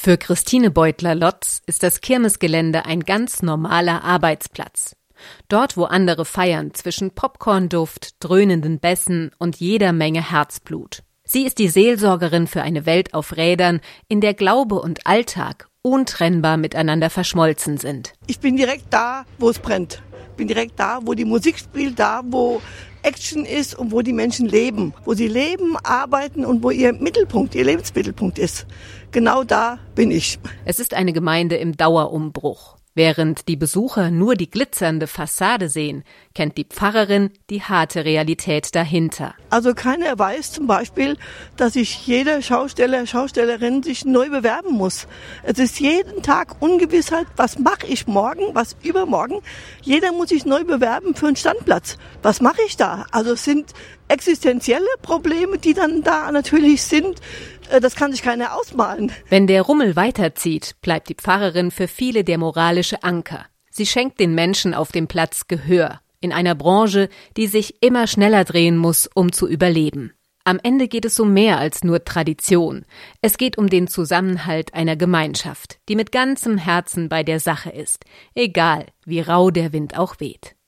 Für Christine Beutler-Lotz ist das Kirmesgelände ein ganz normaler Arbeitsplatz. Dort, wo andere feiern, zwischen Popcornduft, dröhnenden Bässen und jeder Menge Herzblut. Sie ist die Seelsorgerin für eine Welt auf Rädern, in der Glaube und Alltag untrennbar miteinander verschmolzen sind. Ich bin direkt da, wo es brennt. Ich bin direkt da, wo die Musik spielt, da, wo Action ist und wo die Menschen leben. Wo sie leben, arbeiten und wo ihr Mittelpunkt, ihr Lebensmittelpunkt ist. Genau da bin ich. Es ist eine Gemeinde im Dauerumbruch. Während die Besucher nur die glitzernde Fassade sehen, kennt die Pfarrerin die harte Realität dahinter. Also keiner weiß zum Beispiel, dass sich jeder Schausteller, Schaustellerin sich neu bewerben muss. Es ist jeden Tag Ungewissheit, was mache ich morgen, was übermorgen. Jeder muss sich neu bewerben für einen Standplatz. Was mache ich da? Also es sind existenzielle Probleme, die dann da natürlich sind. Das kann sich keiner ausmalen. Wenn der Rummel weiterzieht, bleibt die Pfarrerin für viele der moralische Anker. Sie schenkt den Menschen auf dem Platz Gehör, in einer Branche, die sich immer schneller drehen muss, um zu überleben. Am Ende geht es um mehr als nur Tradition. Es geht um den Zusammenhalt einer Gemeinschaft, die mit ganzem Herzen bei der Sache ist, egal wie rau der Wind auch weht.